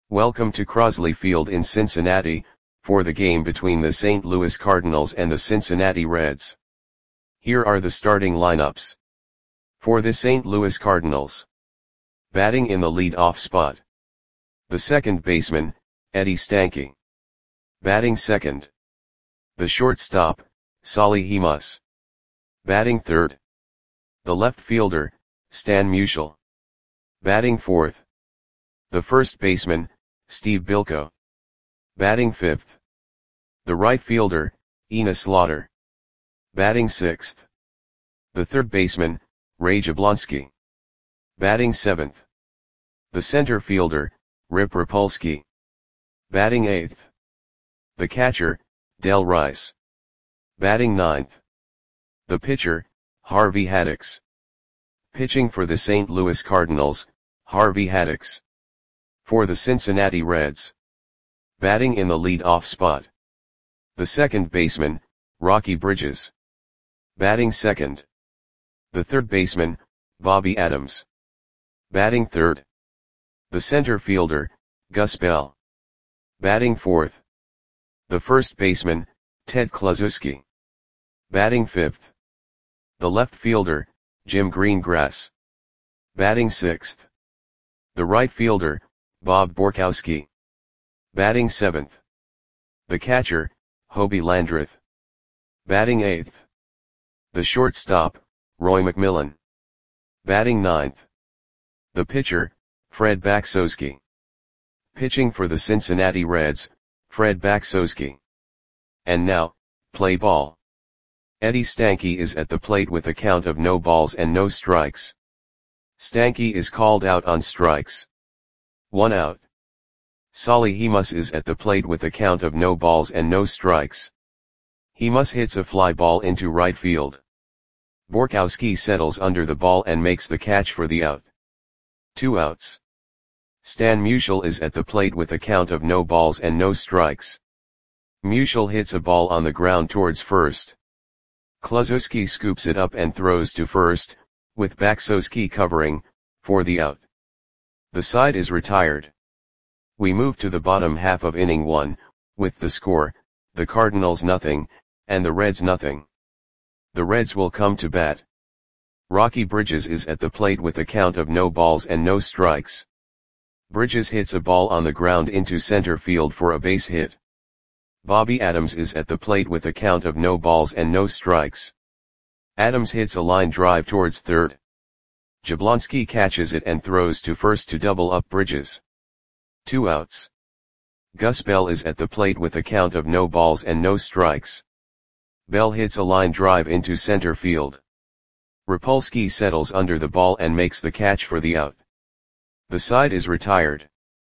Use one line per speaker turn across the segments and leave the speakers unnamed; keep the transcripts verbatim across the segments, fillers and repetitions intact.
Welcome to Crosley Field in Cincinnati, for the game between the Saint Louis Cardinals and the Cincinnati Reds. Here are the starting lineups. For the Saint Louis Cardinals. Batting in the lead-off spot. The second baseman, Eddie Stanky. Batting second. The shortstop, Solly Hemus. Batting third. The left fielder, Stan Musial. Batting fourth. The first baseman, Steve Bilko. Batting fifth. The right fielder, Enos Slaughter. Batting sixth. The third baseman, Ray Jablonski. Batting seventh. The center fielder, Rip Rapolsky. Batting eighth. The catcher, Del Rice. Batting ninth. The pitcher, Harvey Haddix. Pitching for the Saint Louis Cardinals, Harvey Haddix. For the Cincinnati Reds. Batting in the lead-off spot. The second baseman, Rocky Bridges. Batting second. The third baseman, Bobby Adams. Batting third. The center fielder, Gus Bell. Batting fourth. The first baseman, Ted Kluszewski. Batting fifth. The left fielder, Jim Greengrass. Batting sixth. The right fielder, Bob Borkowski. Batting seventh. The catcher, Hobie Landreth. Batting eighth. The shortstop, Roy McMillan. Batting ninth. The pitcher, Fred Baksowski. Pitching for the Cincinnati Reds, Fred Baksowski. And now, play ball. Eddie Stanky is at the plate with a count of no balls and no strikes. Stanky is called out on strikes. One out. Solly Hemus is at the plate with a count of no balls and no strikes. Hemus hits a fly ball into right field. Borkowski settles under the ball and makes the catch for the out. Two outs. Stan Musial is at the plate with a count of no balls and no strikes. Musial hits a ball on the ground towards first. Kluszewski scoops it up and throws to first, with Baksowski covering, for the out. The side is retired. We move to the bottom half of inning one, with the score, the Cardinals nothing, and the Reds nothing. The Reds will come to bat. Rocky Bridges is at the plate with a count of no balls and no strikes. Bridges hits a ball on the ground into center field for a base hit. Bobby Adams is at the plate with a count of no balls and no strikes. Adams hits a line drive towards third. Jablonski catches it and throws to first to double up Bridges. Two outs. Gus Bell is at the plate with a count of no balls and no strikes. Bell hits a line drive into center field. Rapolsky settles under the ball and makes the catch for the out. The side is retired.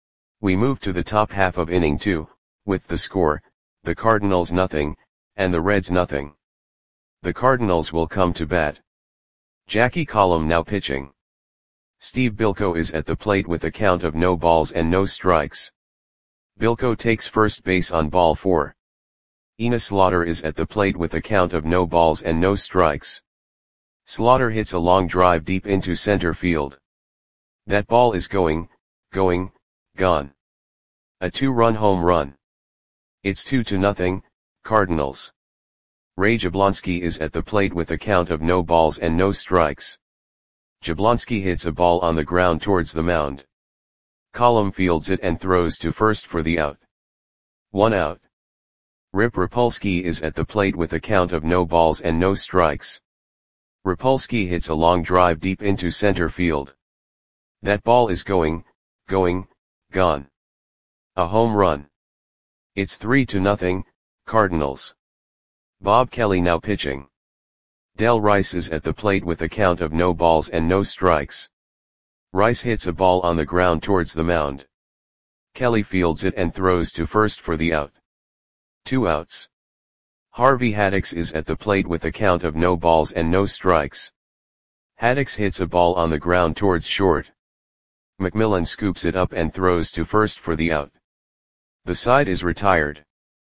We move to the top half of inning two, with the score, the Cardinals nothing, and the Reds nothing. The Cardinals will come to bat. Jackie Collum now pitching. Steve Bilko is at the plate with a count of no balls and no strikes. Bilko takes first base on ball four. Enos Slaughter is at the plate with a count of no balls and no strikes. Slaughter hits a long drive deep into center field. That ball is going, going, gone. A two-run home run. It's two to nothing, Cardinals. Ray Jablonski is at the plate with a count of no balls and no strikes. Jablonski hits a ball on the ground towards the mound. Collum fields it and throws to first for the out. One out. Rip Rapolsky is at the plate with a count of no balls and no strikes. Rapolsky hits a long drive deep into center field. That ball is going, going, gone. A home run. It's three to nothing, Cardinals. Bob Kelly now pitching. Del Rice is at the plate with a count of no balls and no strikes. Rice hits a ball on the ground towards the mound. Kelly fields it and throws to first for the out. Two outs. Harvey Haddix is at the plate with a count of no balls and no strikes. Haddix hits a ball on the ground towards short. McMillan scoops it up and throws to first for the out. The side is retired.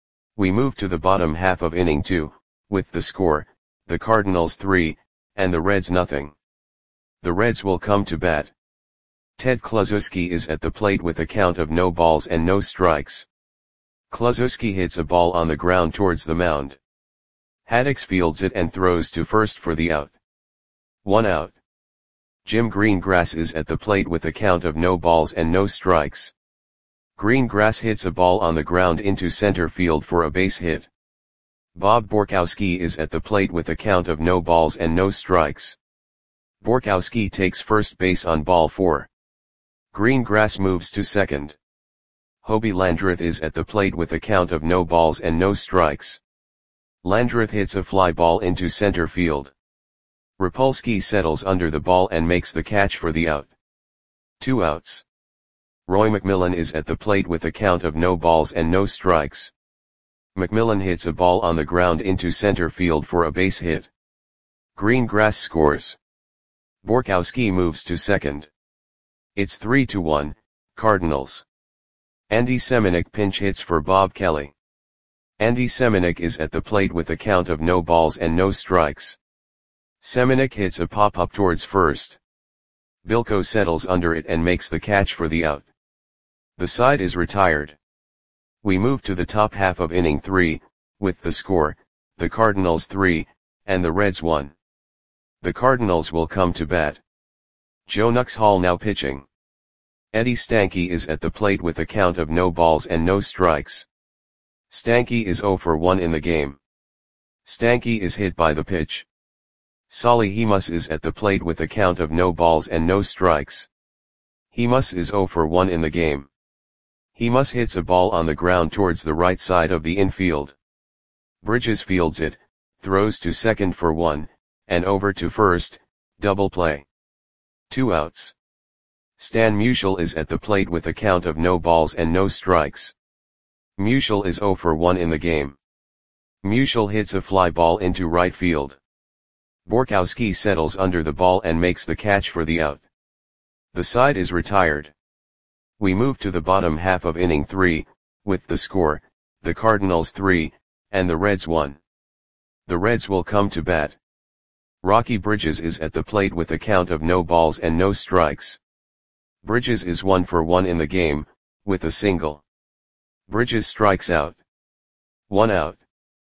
We move to the bottom half of inning two, with the score, the Cardinals three, and the Reds nothing. The Reds will come to bat. Ted Kluszewski is at the plate with a count of no balls and no strikes. Kluszewski hits a ball on the ground towards the mound. Haddix fields it and throws to first for the out. One out. Jim Greengrass is at the plate with a count of no balls and no strikes. Greengrass hits a ball on the ground into center field for a base hit. Bob Borkowski is at the plate with a count of no balls and no strikes. Borkowski takes first base on ball four. Greengrass moves to second. Hobie Landreth is at the plate with a count of no balls and no strikes. Landreth hits a fly ball into center field. Rapolsky settles under the ball and makes the catch for the out. Two outs. Roy McMillan is at the plate with a count of no balls and no strikes. McMillan hits a ball on the ground into center field for a base hit. Greengrass scores. Borkowski moves to second. It's three to one, Cardinals. Andy Semenuk pinch hits for Bob Kelly. Andy Semenuk is at the plate with a count of no balls and no strikes. Semenuk hits a pop-up towards first. Bilko settles under it and makes the catch for the out. The side is retired. We move to the top half of inning three, with the score, the Cardinals three, and the Reds one. The Cardinals will come to bat. Joe Nuxhall now pitching. Eddie Stanky is at the plate with a count of no balls and no strikes. Stanky is oh for one in the game. Stanky is hit by the pitch. Solly Hemus is at the plate with a count of no balls and no strikes. Hemus is oh for one in the game. Hemus hits a ball on the ground towards the right side of the infield. Bridges fields it, throws to second for one, and over to first, double play. Two outs. Stan Musial is at the plate with a count of no balls and no strikes. Musial is oh for one in the game. Musial hits a fly ball into right field. Borkowski settles under the ball and makes the catch for the out. The side is retired. We move to the bottom half of inning three, with the score, the Cardinals three, and the Reds one. The Reds will come to bat. Rocky Bridges is at the plate with a count of no balls and no strikes. Bridges is one for one in the game, with a single. Bridges strikes out. One out.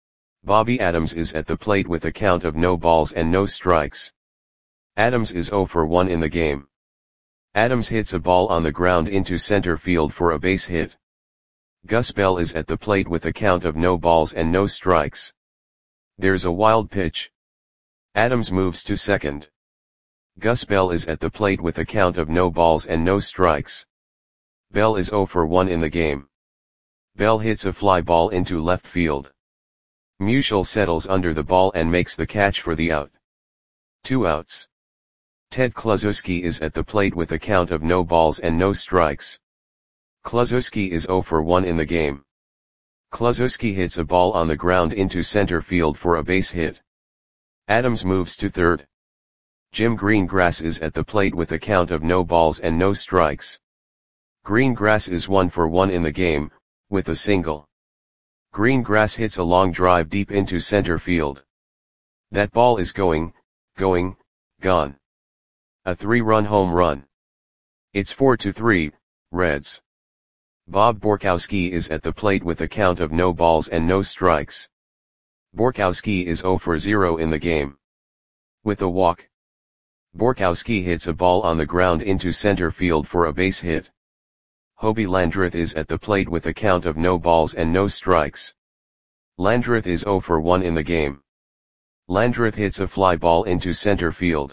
Bobby Adams is at the plate with a count of no balls and no strikes. Adams is oh for one in the game. Adams hits a ball on the ground into center field for a base hit. Gus Bell is at the plate with a count of no balls and no strikes. There's a wild pitch. Adams moves to second. Gus Bell is at the plate with a count of no balls and no strikes. Bell is oh for one in the game. Bell hits a fly ball into left field. Musial settles under the ball and makes the catch for the out. Two outs. Ted Kluszewski is at the plate with a count of no balls and no strikes. Kluszewski is oh for one in the game. Kluszewski hits a ball on the ground into center field for a base hit. Adams moves to third. Jim Greengrass is at the plate with a count of no balls and no strikes. Greengrass is one for one in the game, with a single. Greengrass hits a long drive deep into center field. That ball is going, going, gone. A three-run home run. It's four to three, Reds. Bob Borkowski is at the plate with a count of no balls and no strikes. Borkowski is oh for zero in the game. With a walk. Borkowski hits a ball on the ground into center field for a base hit. Hobie Landreth is at the plate with a count of no balls and no strikes. Landreth is oh for one in the game. Landreth hits a fly ball into center field.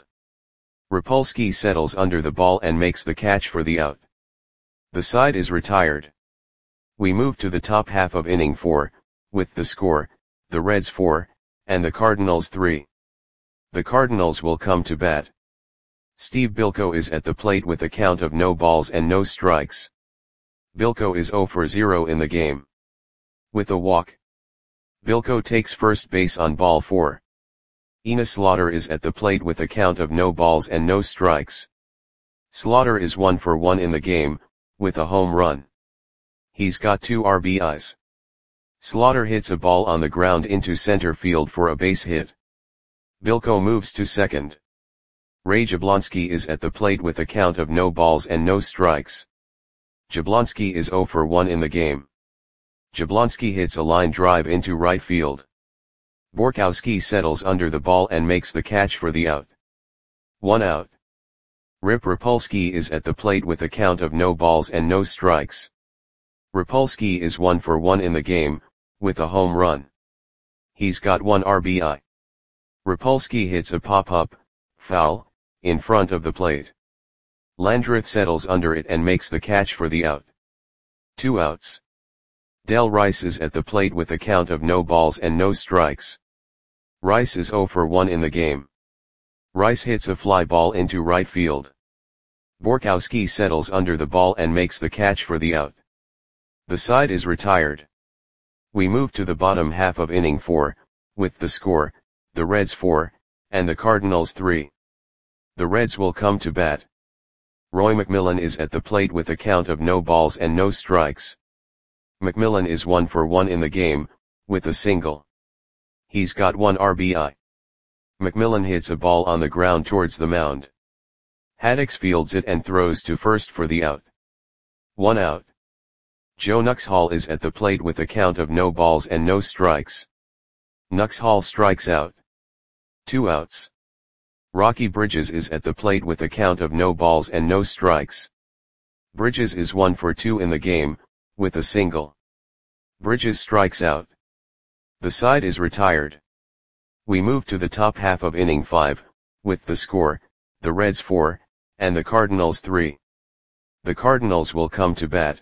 Rapolsky settles under the ball and makes the catch for the out. The side is retired. We move to the top half of inning four, with the score, the Reds four, and the Cardinals three. The Cardinals will come to bat. Steve Bilko is at the plate with a count of no balls and no strikes. Bilko is oh for zero in the game. With a walk. Bilko takes first base on ball four. Ina Slaughter is at the plate with a count of no balls and no strikes. Slaughter is one for one in the game, with a home run. He's got two R B Is. Slaughter hits a ball on the ground into center field for a base hit. Bilko moves to second. Ray Jablonski is at the plate with a count of no balls and no strikes. Jablonski is zero for one in the game. Jablonski hits a line drive into right field. Borkowski settles under the ball and makes the catch for the out. One out. Rip Rapolsky is at the plate with a count of no balls and no strikes. Rapolsky is one for one in the game, with a home run. He's got one R B I. Rapolsky hits a pop-up, foul, in front of the plate. Landreth settles under it and makes the catch for the out. Two outs. Del Rice is at the plate with a count of no balls and no strikes. Rice is zero for one in the game. Rice hits a fly ball into right field. Borkowski settles under the ball and makes the catch for the out. The side is retired. We move to the bottom half of inning four, with the score, the Reds four, and the Cardinals three. The Reds will come to bat. Roy McMillan is at the plate with a count of no balls and no strikes. McMillan is one for one in the game, with a single. He's got one R B I. McMillan hits a ball on the ground towards the mound. Haddix fields it and throws to first for the out. One out. Joe Nuxhall is at the plate with a count of no balls and no strikes. Nuxhall strikes out. Two outs. Rocky Bridges is at the plate with a count of no balls and no strikes. Bridges is one for two in the game, with a single. Bridges strikes out. The side is retired. We move to the top half of inning five, with the score, the Reds four, and the Cardinals three. The Cardinals will come to bat.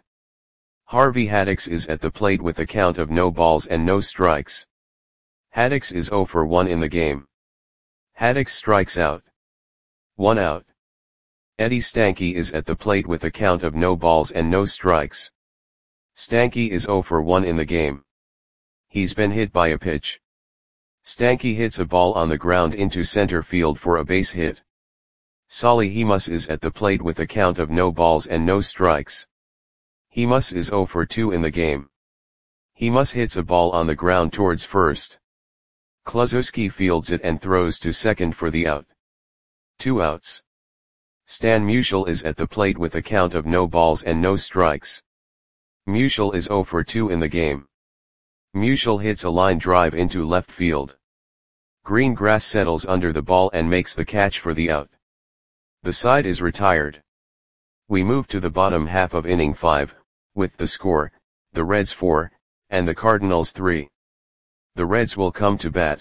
Harvey Haddix is at the plate with a count of no balls and no strikes. Haddix is zero for one in the game. Haddix strikes out. One out. Eddie Stanky is at the plate with a count of no balls and no strikes. Stanky is zero for one in the game. He's been hit by a pitch. Stanky hits a ball on the ground into center field for a base hit. Solly Hemus is at the plate with a count of no balls and no strikes. Hemus is zero for two in the game. Hemus hits a ball on the ground towards first. Kluszewski fields it and throws to second for the out. Two outs. Stan Musial is at the plate with a count of no balls and no strikes. Musial is zero for two in the game. Musial hits a line drive into left field. Greengrass settles under the ball and makes the catch for the out. The side is retired. We move to the bottom half of inning five, with the score, the Reds four, and the Cardinals three. The Reds will come to bat.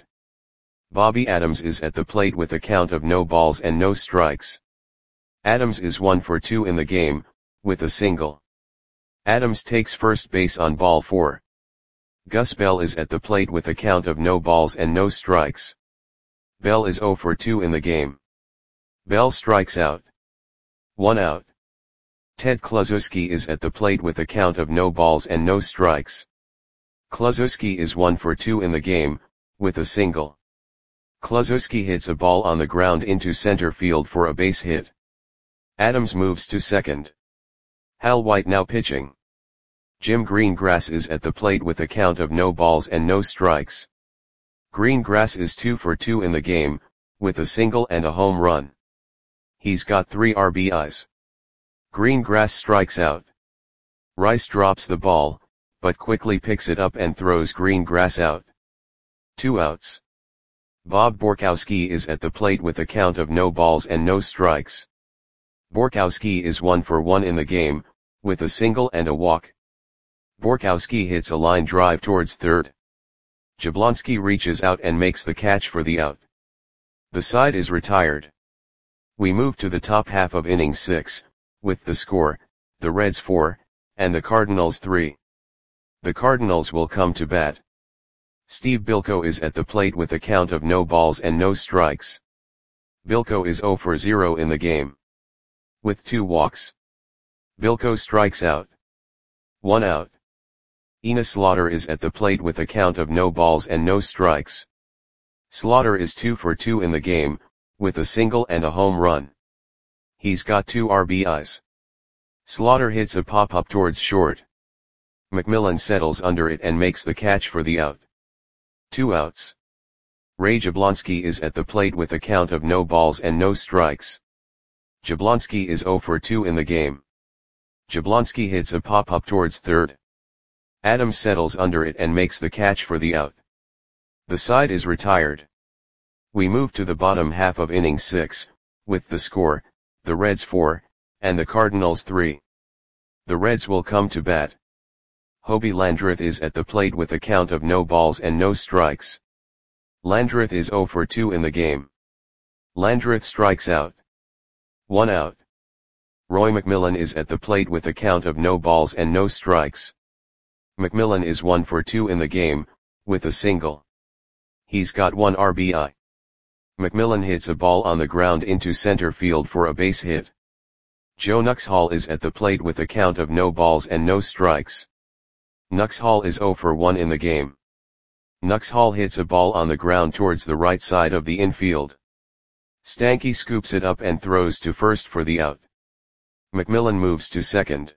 Bobby Adams is at the plate with a count of no balls and no strikes. Adams is one for two in the game, with a single. Adams takes first base on ball four. Gus Bell is at the plate with a count of no balls and no strikes. Bell is zero for two in the game. Bell strikes out. One out. Ted Kluszewski is at the plate with a count of no balls and no strikes. Kluszewski is one for two in the game, with a single. Kluszewski hits a ball on the ground into center field for a base hit. Adams moves to second. Hal White now pitching. Jim Greengrass is at the plate with a count of no balls and no strikes. Greengrass is two for two in the game, with a single and a home run. He's got three R B Is. Greengrass strikes out. Rice drops the ball, but quickly picks it up and throws Greengrass out. Two outs. Bob Borkowski is at the plate with a count of no balls and no strikes. Borkowski is one for one in the game, with a single and a walk. Borkowski hits a line drive towards third. Jablonski reaches out and makes the catch for the out. The side is retired. We move to the top half of inning six, with the score, the Reds four, and the Cardinals three. The Cardinals will come to bat. Steve Bilko is at the plate with a count of no balls and no strikes. Bilko is zero for zero in the game. With two walks. Bilko strikes out. One out. Ina Slaughter is at the plate with a count of no balls and no strikes. Slaughter is two for two in the game, with a single and a home run. He's got two R B Is. Slaughter hits a pop-up towards short. McMillan settles under it and makes the catch for the out. Two outs. Ray Jablonski is at the plate with a count of no balls and no strikes. Jablonski is zero for two in the game. Jablonski hits a pop-up towards third. Adams settles under it and makes the catch for the out. The side is retired. We move to the bottom half of inning six, with the score, the Reds four, and the Cardinals three. The Reds will come to bat. Hobie Landreth is at the plate with a count of no balls and no strikes. Landreth is zero for two in the game. Landreth strikes out. One out. Roy McMillan is at the plate with a count of no balls and no strikes. McMillan is one for two in the game, with a single. He's got one R B I. McMillan hits a ball on the ground into center field for a base hit. Joe Nuxhall is at the plate with a count of no balls and no strikes. Nuxhall is zero for one in the game. Nuxhall hits a ball on the ground towards the right side of the infield. Stanky scoops it up and throws to first for the out. McMillan moves to second.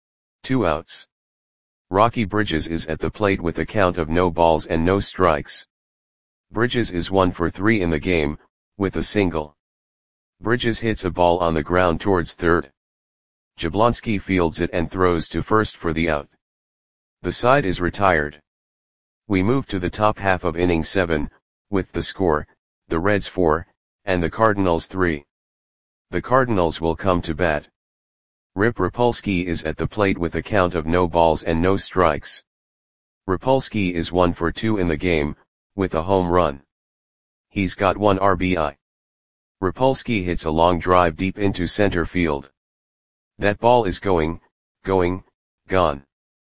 Two outs. Rocky Bridges is at the plate with a count of no balls and no strikes. Bridges is one for three in the game, with a single. Bridges hits a ball on the ground towards third. Jablonski fields it and throws to first for the out. The side is retired. We move to the top half of inning seven, with the score, the Reds four, and the Cardinals three. The Cardinals will come to bat. Rip Rapolsky is at the plate with a count of no balls and no strikes. Rapolsky is one for two in the game, with a home run. He's got one R B I. Rapolsky hits a long drive deep into center field. That ball is going, going, gone.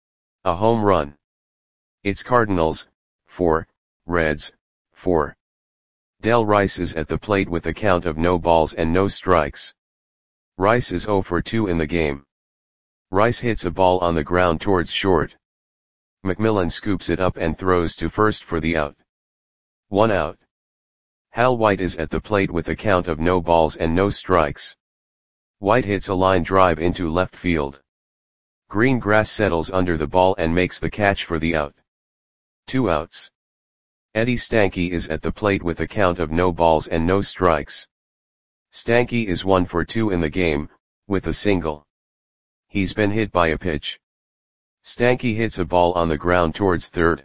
A home run. It's Cardinals, four, Reds, four. Del Rice is at the plate with a count of no balls and no strikes. Rice is zero for two in the game. Rice hits a ball on the ground towards short. McMillan scoops it up and throws to first for the out. One out. Hal White is at the plate with a count of no balls and no strikes. White hits a line drive into left field. Greengrass settles under the ball and makes the catch for the out. Two outs. Eddie Stanky is at the plate with a count of no balls and no strikes. Stanky is one for two in the game, with a single. He's been hit by a pitch. Stanky hits a ball on the ground towards third.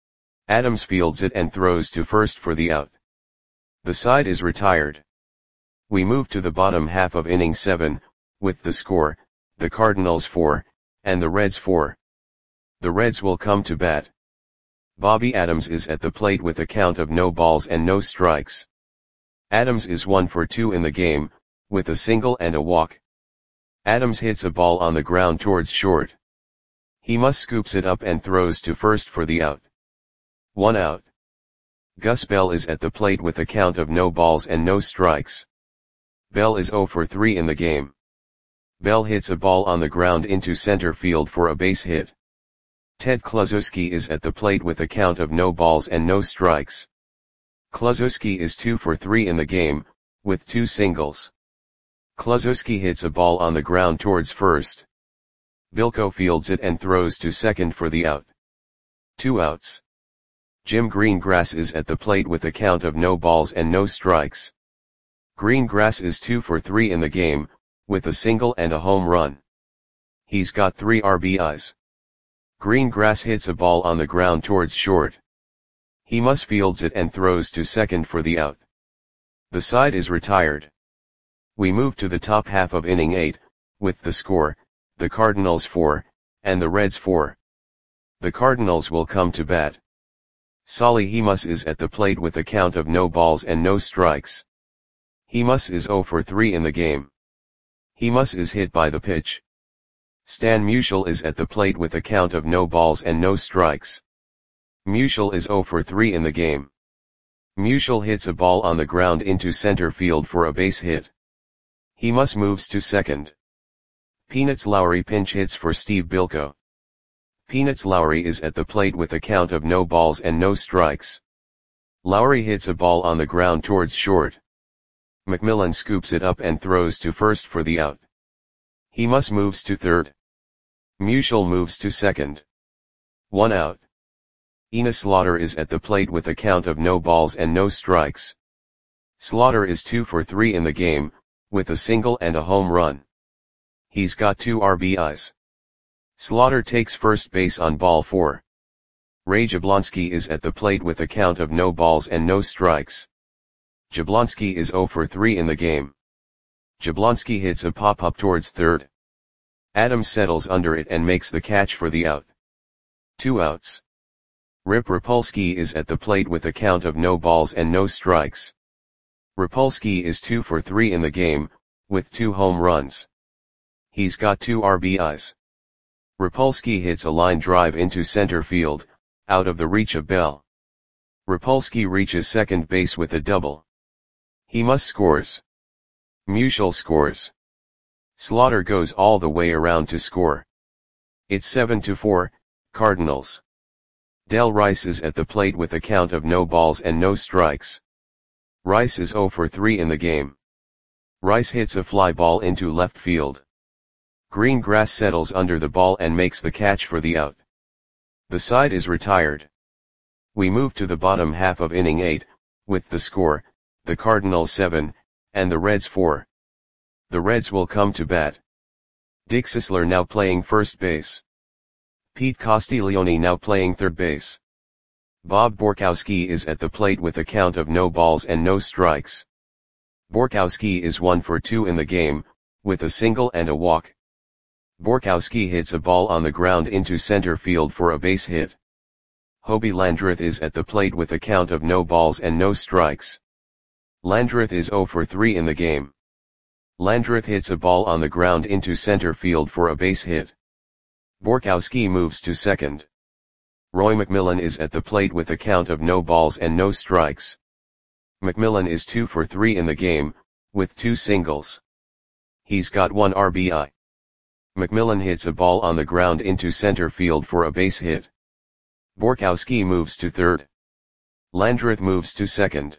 Adams fields it and throws to first for the out. The side is retired. We move to the bottom half of inning seven, with the score, the Cardinals four, and the Reds four. The Reds will come to bat. Bobby Adams is at the plate with a count of no balls and no strikes. Adams is one for two in the game, with a single and a walk. Adams hits a ball on the ground towards short. He must scoops it up and throws to first for the out. One out. Gus Bell is at the plate with a count of no balls and no strikes. Bell is zero for three in the game. Bell hits a ball on the ground into center field for a base hit. Ted Kluszewski is at the plate with a count of no balls and no strikes. Kluszewski is two for three in the game, with two singles. Kluszewski hits a ball on the ground towards first. Bilko fields it and throws to second for the out. Two outs. Jim Greengrass is at the plate with a count of no balls and no strikes. Greengrass is two for three in the game, with a single and a home run. He's got three R B Is. Greengrass hits a ball on the ground towards short. He must fields it and throws to second for the out. The side is retired. We move to the top half of inning eight, with the score, the Cardinals four, and the Reds four. The Cardinals will come to bat. Solly Hemus is at the plate with a count of no balls and no strikes. Hemus is zero for three in the game. Hemus is hit by the pitch. Stan Musial is at the plate with a count of no balls and no strikes. Musial is zero for three in the game. Musial hits a ball on the ground into center field for a base hit. Hemus moves to second. Peanuts Lowry pinch hits for Steve Bilko. Peanuts Lowry is at the plate with a count of no balls and no strikes. Lowry hits a ball on the ground towards short. McMillan scoops it up and throws to first for the out. Hemus moves to third. Musial moves to second. One out. Enos Slaughter is at the plate with a count of no balls and no strikes. Slaughter is two for three in the game, with a single and a home run. He's got two R B Is. Slaughter takes first base on ball four. Ray Jablonski is at the plate with a count of no balls and no strikes. Jablonski is zero for three in the game. Jablonski hits a pop-up towards third. Adams settles under it and makes the catch for the out. Two outs. Rip Rapolsky is at the plate with a count of no balls and no strikes. Rapolsky is two for three in the game, with two home runs. He's got two R B Is. Rapolsky hits a line drive into center field, out of the reach of Bell. Rapolsky reaches second base with a double. He must scores. Musial scores. Slaughter goes all the way around to score. It's seven to four, Cardinals. Del Rice is at the plate with a count of no balls and no strikes. Rice is zero for three in the game. Rice hits a fly ball into left field. Greengrass settles under the ball and makes the catch for the out. The side is retired. We move to the bottom half of inning eight, with the score, the Cardinals seven, and the Reds four. The Reds will come to bat. Dick Sisler now playing first base. Pete Castiglione now playing third base. Bob Borkowski is at the plate with a count of no balls and no strikes. Borkowski is one for two in the game, with a single and a walk. Borkowski hits a ball on the ground into center field for a base hit. Hobie Landreth is at the plate with a count of no balls and no strikes. Landreth is zero for three in the game. Landreth hits a ball on the ground into center field for a base hit. Borkowski moves to second. Roy McMillan is at the plate with a count of no balls and no strikes. McMillan is two for three in the game, with two singles. He's got one R B I. McMillan hits a ball on the ground into center field for a base hit. Borkowski moves to third. Landreth moves to second.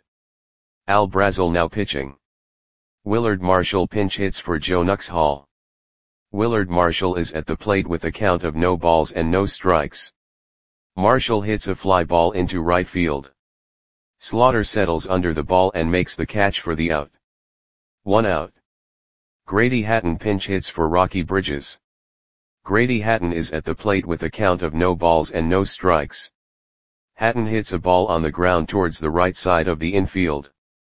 Al Brazel now pitching. Willard Marshall pinch hits for Joe Nuxhall. Willard Marshall is at the plate with a count of no balls and no strikes. Marshall hits a fly ball into right field. Slaughter settles under the ball and makes the catch for the out. One out. Grady Hatton pinch hits for Rocky Bridges. Grady Hatton is at the plate with a count of no balls and no strikes. Hatton hits a ball on the ground towards the right side of the infield.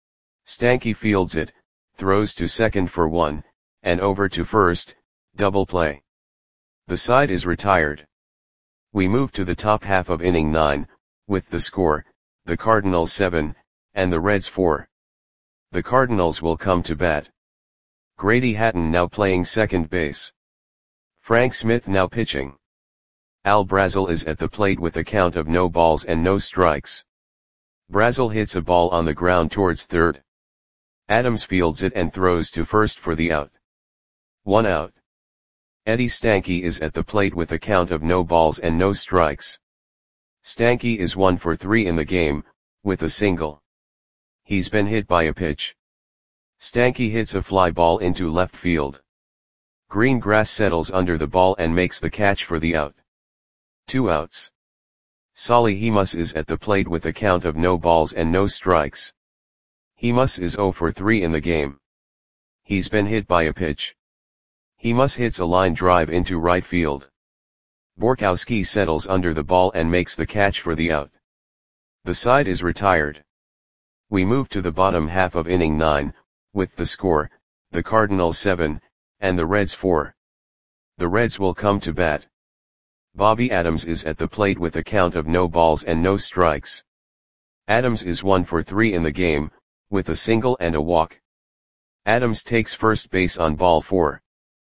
Stanky fields it, throws to second for one, and over to first, double play. The side is retired. We move to the top half of inning nine, with the score, the Cardinals seven, and the Reds four. The Cardinals will come to bat. Grady Hatton now playing second base. Frank Smith now pitching. Al Brazel is at the plate with a count of no balls and no strikes. Brazel hits a ball on the ground towards third. Adams fields it and throws to first for the out. One out. Eddie Stanky is at the plate with a count of no balls and no strikes. Stanky is one for three in the game, with a single. He's been hit by a pitch. Stanky hits a fly ball into left field. Greengrass settles under the ball and makes the catch for the out. Two outs. Solly Hemus is at the plate with a count of no balls and no strikes. Hemus is zero for three in the game. He's been hit by a pitch. Hemus hits a line drive into right field. Borkowski settles under the ball and makes the catch for the out. The side is retired. We move to the bottom half of inning nine, with the score, the Cardinals seven, and the Reds four. The Reds will come to bat. Bobby Adams is at the plate with a count of no balls and no strikes. Adams is one for three in the game, with a single and a walk. Adams takes first base on ball four.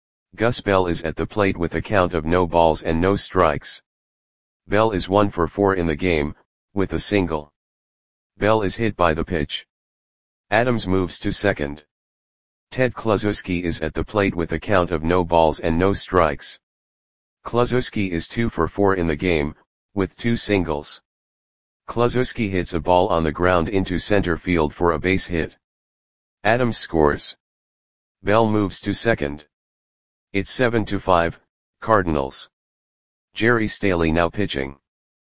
Gus Bell is at the plate with a count of no balls and no strikes. Bell is one for four in the game, with a single. Bell is hit by the pitch. Adams moves to second. Ted Kluszewski is at the plate with a count of no balls and no strikes. Kluszewski is two for four in the game, with two singles. Kluszewski hits a ball on the ground into center field for a base hit. Adams scores. Bell moves to second. It's seven to five, Cardinals. Jerry Staley now pitching.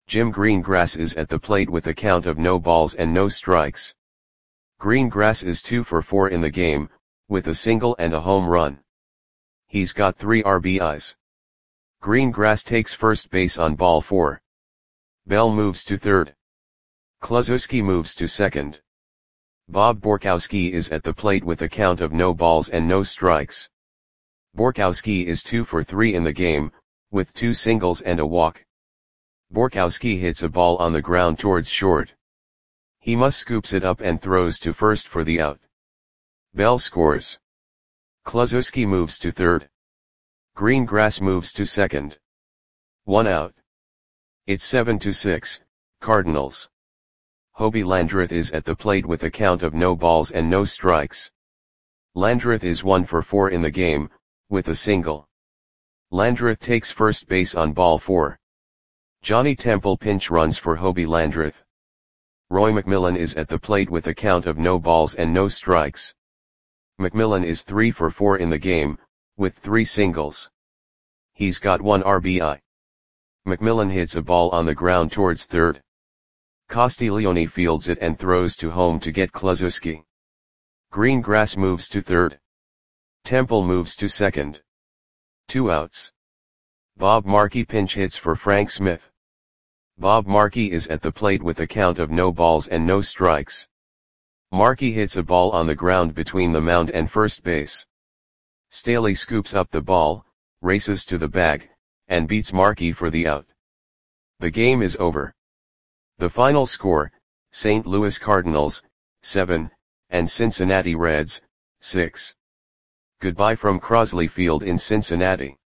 Jim Greengrass is at the plate with a count of no balls and no strikes. Greengrass is two for four in the game, with a single and a home run. He's got three R B Is. Greengrass takes first base on ball four. Bell moves to third. Kluszewski moves to second. Bob Borkowski is at the plate with a count of no balls and no strikes. Borkowski is two for three in the game, with two singles and a walk. Borkowski hits a ball on the ground towards short. He must scoops it up and throws to first for the out. Bell scores. Kluszewski moves to third. Greengrass moves to second. One out. It's seven to six, Cardinals. Hobie Landreth is at the plate with a count of no balls and no strikes. Landreth is one for four in the game, with a single. Landreth takes first base on ball four. Johnny Temple pinch runs for Hobie Landreth. Roy McMillan is at the plate with a count of no balls and no strikes. McMillan is three for four in the game, with three singles. He's got one R B I. McMillan hits a ball on the ground towards third. Castiglione fields it and throws to home to get Kluszewski. Greengrass moves to third. Temple moves to second. Two outs. Bob Markey pinch hits for Frank Smith. Bob Markey is at the plate with a count of no balls and no strikes. Markey hits a ball on the ground between the mound and first base. Staley scoops up the ball, races to the bag, and beats Markey for the out. The game is over. The final score, Saint Louis Cardinals, seven, and Cincinnati Reds, six. Goodbye from Crosley Field in Cincinnati.